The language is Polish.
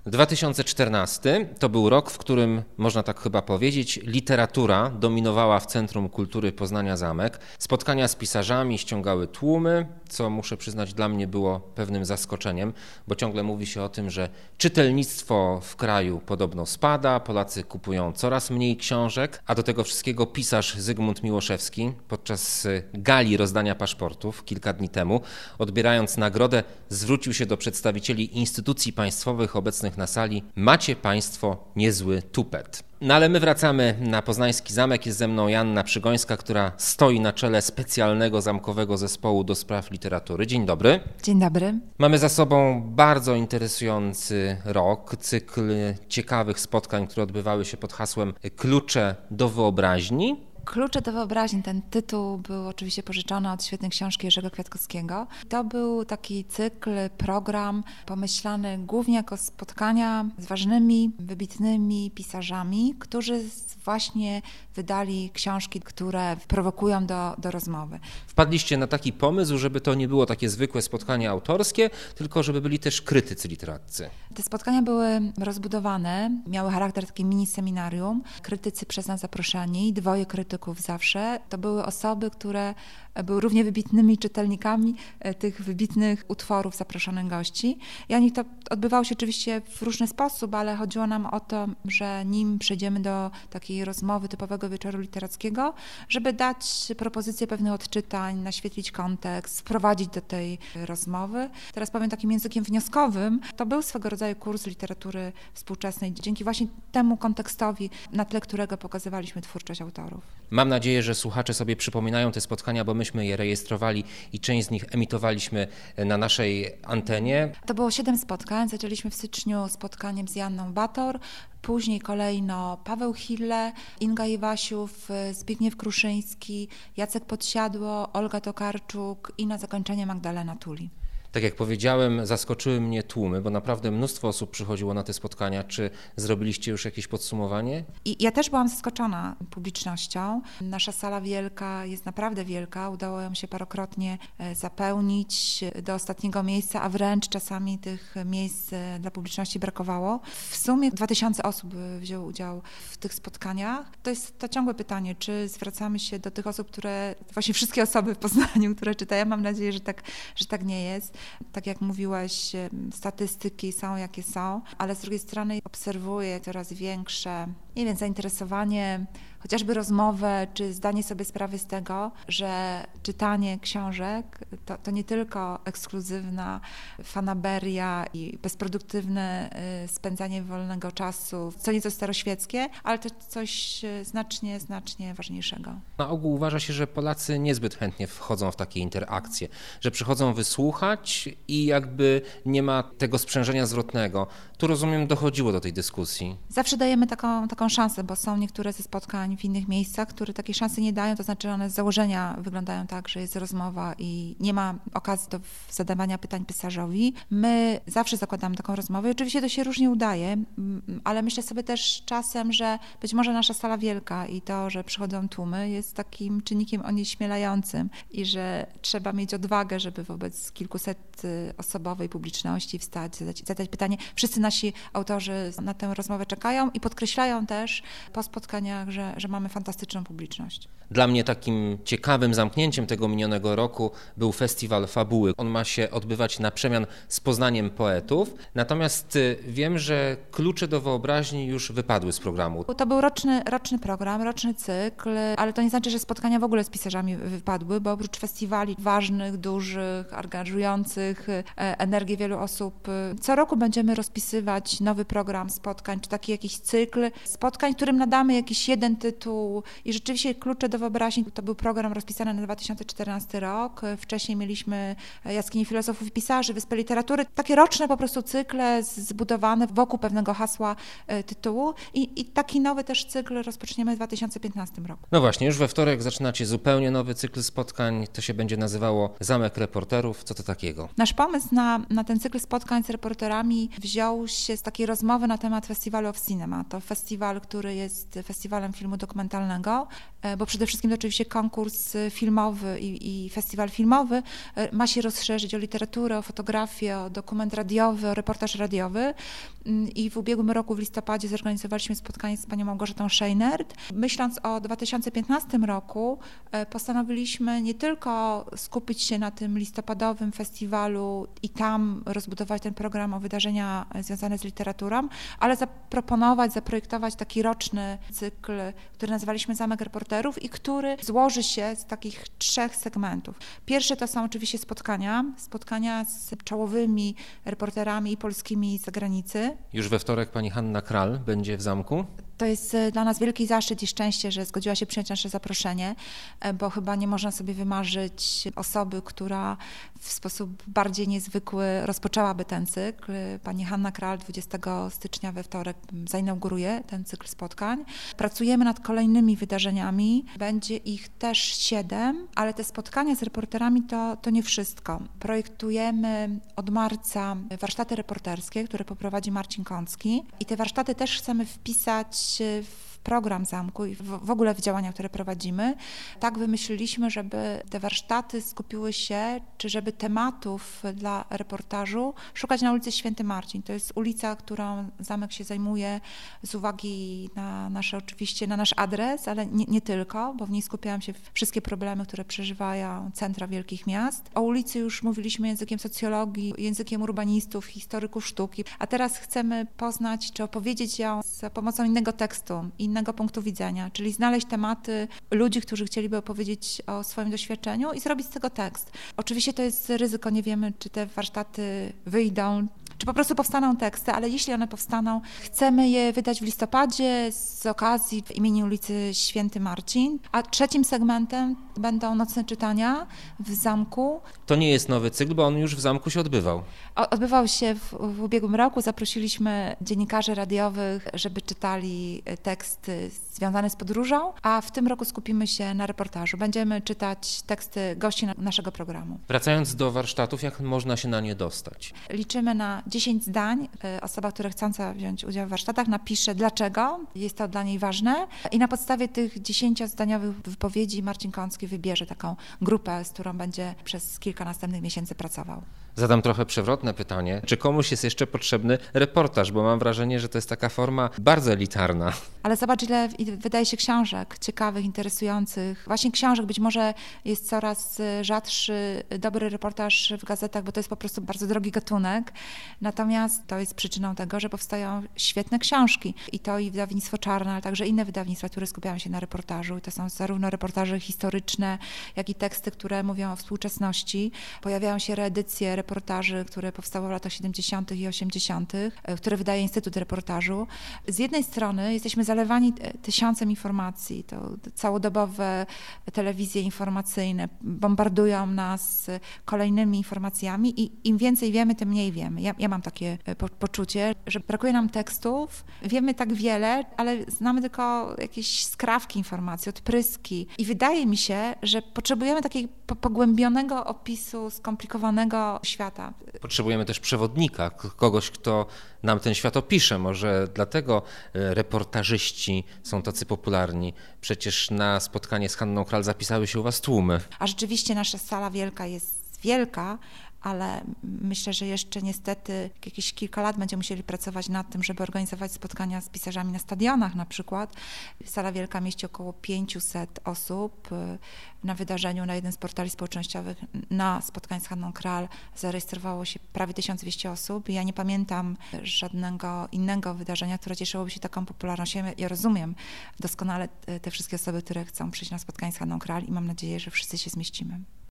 2014 to był rok, w którym, można tak chyba powiedzieć, literatura dominowała w Centrum Kultury Poznania Zamek. Spotkania z pisarzami ściągały tłumy, co muszę przyznać dla mnie było pewnym zaskoczeniem, bo ciągle mówi się o tym, że czytelnictwo w kraju podobno spada, Polacy kupują coraz mniej książek, a do tego wszystkiego pisarz Zygmunt Miłoszewski podczas gali rozdania paszportów kilka dni temu, odbierając nagrodę, zwrócił się do przedstawicieli instytucji państwowych obecnych na sali: macie państwo niezły tupet. No ale my wracamy na poznański zamek. Jest ze mną Joanna Przygońska, która stoi na czele specjalnego zamkowego zespołu do spraw literatury. Dzień dobry. Dzień dobry. Mamy za sobą bardzo interesujący rok, cykl ciekawych spotkań, które odbywały się pod hasłem Klucze do wyobraźni. Klucze do wyobraźni, ten tytuł był oczywiście pożyczony od świetnej książki Jerzego Kwiatkowskiego. To był taki cykl, program pomyślany głównie jako spotkania z ważnymi, wybitnymi pisarzami, którzy właśnie wydali książki, które prowokują do rozmowy. Wpadliście na taki pomysł, żeby to nie było takie zwykłe spotkanie autorskie, tylko żeby byli też krytycy literaccy. Te spotkania były rozbudowane, miały charakter takiego mini seminarium. Krytycy przez nas zaproszeni, dwoje krytyków zawsze. To były osoby, które były równie wybitnymi czytelnikami tych wybitnych utworów zaproszonych gości. I to odbywało się oczywiście w różny sposób, ale chodziło nam o to, że nim przejdziemy do takiej rozmowy typowego wieczoru literackiego, żeby dać propozycję pewnych odczytań, naświetlić kontekst, wprowadzić do tej rozmowy. Teraz powiem takim językiem wnioskowym, to był swego rodzaju kurs literatury współczesnej, dzięki właśnie temu kontekstowi, na tle którego pokazywaliśmy twórczość autorów. Mam nadzieję, że słuchacze sobie przypominają te spotkania, bo myśmy je rejestrowali i część z nich emitowaliśmy na naszej antenie. To było 7 spotkań. Zaczęliśmy w styczniu spotkaniem z Joanną Bator, później kolejno Paweł Hille, Inga Iwasiów, Zbigniew Kruszyński, Jacek Podsiadło, Olga Tokarczuk i na zakończenie Magdalena Tuli. Tak jak powiedziałem, zaskoczyły mnie tłumy, bo naprawdę mnóstwo osób przychodziło na te spotkania. Czy zrobiliście już jakieś podsumowanie? I ja też byłam zaskoczona publicznością. Nasza sala wielka jest naprawdę wielka. Udało ją się parokrotnie zapełnić do ostatniego miejsca, a wręcz czasami tych miejsc dla publiczności brakowało. W sumie 2000 osób wzięło udział w tych spotkaniach. To jest to ciągłe pytanie, czy zwracamy się do tych osób, które, właśnie wszystkie osoby w Poznaniu, które czytają. Mam nadzieję, że tak nie jest. Tak jak mówiłeś, statystyki są jakie są, ale z drugiej strony obserwuję coraz większe, nie wiem, zainteresowanie, chociażby rozmowę, czy zdanie sobie sprawy z tego, że czytanie książek to nie tylko ekskluzywna fanaberia i bezproduktywne spędzanie wolnego czasu, co nieco staroświeckie, ale to coś znacznie, znacznie ważniejszego. Na ogół uważa się, że Polacy niezbyt chętnie wchodzą w takie interakcje, że przychodzą wysłuchać i jakby nie ma tego sprzężenia zwrotnego. Tu, rozumiem, dochodziło do tej dyskusji. Zawsze dajemy taką szansę, bo są niektóre ze spotkań w innych miejscach, które takiej szansy nie dają, to znaczy one z założenia wyglądają tak, że jest rozmowa i nie ma okazji do zadawania pytań pisarzowi. My zawsze zakładamy taką rozmowę i oczywiście to się różnie udaje, ale myślę sobie też czasem, że być może nasza sala wielka i to, że przychodzą tłumy, jest takim czynnikiem onieśmielającym i że trzeba mieć odwagę, żeby wobec kilkuset osobowej publiczności wstać, zadać pytanie. Wszyscy nasi autorzy na tę rozmowę czekają i podkreślają też po spotkaniach, że mamy fantastyczną publiczność. Dla mnie takim ciekawym zamknięciem tego minionego roku był Festiwal Fabuły. On ma się odbywać na przemian z Poznaniem poetów, natomiast wiem, że Klucze do wyobraźni już wypadły z programu. To był roczny program, roczny cykl, ale to nie znaczy, że spotkania w ogóle z pisarzami wypadły, bo oprócz festiwali ważnych, dużych, angażujących energię wielu osób, co roku będziemy rozpisywać nowy program spotkań, czy taki jakiś cykl spotkań, którym nadamy jakiś jeden tytuł i rzeczywiście Klucze do wyobraźni to był program rozpisany na 2014 rok. Wcześniej mieliśmy Jaskinię Filozofów i Pisarzy, Wyspę Literatury. Takie roczne po prostu cykle zbudowane wokół pewnego hasła tytułu i taki nowy też cykl rozpoczniemy w 2015 roku. No właśnie, już we wtorek zaczynacie zupełnie nowy cykl spotkań. To się będzie nazywało Zamek Reporterów. Co to takiego? Nasz pomysł na ten cykl spotkań z reporterami wziął się z takiej rozmowy na temat Festiwalu of Cinema. To festiwal, który jest festiwalem filmu dokumentalnego bo przede wszystkim to oczywiście konkurs filmowy i festiwal filmowy ma się rozszerzyć o literaturę, o fotografię, o dokument radiowy, o reportaż radiowy. I w ubiegłym roku w listopadzie zorganizowaliśmy spotkanie z panią Małgorzatą Scheinert. Myśląc o 2015 roku, postanowiliśmy nie tylko skupić się na tym listopadowym festiwalu i tam rozbudować ten program o wydarzenia związane z literaturą, ale zaprojektować taki roczny cykl, który nazwaliśmy Zamek Reporterów i który złoży się z takich 3 segmentów. Pierwsze to są oczywiście spotkania z czołowymi reporterami i polskimi z zagranicy. Już we wtorek pani Hanna Kral będzie w zamku. To jest dla nas wielki zaszczyt i szczęście, że zgodziła się przyjąć nasze zaproszenie, bo chyba nie można sobie wymarzyć osoby, która w sposób bardziej niezwykły rozpoczęłaby ten cykl. Pani Hanna Kral 20 stycznia we wtorek zainauguruje ten cykl spotkań. Pracujemy nad kolejnymi wydarzeniami. Będzie ich też 7, ale te spotkania z reporterami to nie wszystko. Projektujemy od marca warsztaty reporterskie, które poprowadzi Marcin Kącki i te warsztaty też chcemy wpisać w program zamku i w ogóle w działania, które prowadzimy. Tak wymyśliliśmy, żeby te warsztaty skupiły się, czy żeby tematów dla reportażu szukać na ulicy Święty Marcin. To jest ulica, którą zamek się zajmuje z uwagi na nasz adres, ale nie tylko, bo w niej skupiają się wszystkie problemy, które przeżywają centra wielkich miast. O ulicy już mówiliśmy językiem socjologii, językiem urbanistów, historyków sztuki, a teraz chcemy poznać, czy opowiedzieć ją za pomocą innego tekstu, innego punktu widzenia, czyli znaleźć tematy ludzi, którzy chcieliby opowiedzieć o swoim doświadczeniu i zrobić z tego tekst. Oczywiście to jest ryzyko, nie wiemy, czy te warsztaty wyjdą, czy po prostu powstaną teksty, ale jeśli one powstaną, chcemy je wydać w listopadzie z okazji w imieniu ulicy Święty Marcin, a 3. segmentem będą nocne czytania w zamku. To nie jest nowy cykl, bo on już w zamku się odbywał. Odbywał się w ubiegłym roku. Zaprosiliśmy dziennikarzy radiowych, żeby czytali teksty związane z podróżą, a w tym roku skupimy się na reportażu. Będziemy czytać teksty gości naszego programu. Wracając do warsztatów, jak można się na nie dostać? Liczymy na 10 zdań. Osoba, która chcąca wziąć udział w warsztatach, napisze dlaczego, jest to dla niej ważne i na podstawie tych 10-zdaniowych wypowiedzi Marcin Kącki wybierze taką grupę, z którą będzie przez kilka następnych miesięcy pracował. Zadam trochę przewrotne pytanie. Czy komuś jest jeszcze potrzebny reportaż? Bo mam wrażenie, że to jest taka forma bardzo elitarna. Ale zobacz, ile wydaje się książek ciekawych, interesujących. Właśnie książek, być może jest coraz rzadszy dobry reportaż w gazetach, bo to jest po prostu bardzo drogi gatunek. Natomiast to jest przyczyną tego, że powstają świetne książki. I to i wydawnictwo Czarne, ale także inne wydawnictwa, które skupiają się na reportażu. I to są zarówno reportaże historyczne, jak i teksty, które mówią o współczesności. Pojawiają się reedycje reportaży, które powstały w latach 70. i 80., które wydaje Instytut Reportażu. Z jednej strony jesteśmy zalewani tysiącem informacji, to całodobowe telewizje informacyjne bombardują nas kolejnymi informacjami i im więcej wiemy, tym mniej wiemy. Ja mam takie poczucie, że brakuje nam tekstów, wiemy tak wiele, ale znamy tylko jakieś skrawki informacji, odpryski i wydaje mi się, że potrzebujemy takiego pogłębionego opisu skomplikowanego świata. Potrzebujemy też przewodnika, kogoś, kto nam ten świat opisze. Może dlatego reportażyści są tacy popularni. Przecież na spotkanie z Hanną Kral zapisały się u was tłumy. A rzeczywiście nasza sala wielka jest wielka, ale myślę, że jeszcze niestety jakieś kilka lat będziemy musieli pracować nad tym, żeby organizować spotkania z pisarzami na stadionach na przykład. Sala wielka mieści około 500 osób. Na wydarzeniu na jednym z portali społecznościowych na spotkaniu z Hanną Kral zarejestrowało się prawie 1200 osób. Ja nie pamiętam żadnego innego wydarzenia, które cieszyłoby się taką popularnością. Ja rozumiem doskonale te wszystkie osoby, które chcą przyjść na spotkanie z Hanną Kral i mam nadzieję, że wszyscy się zmieścimy.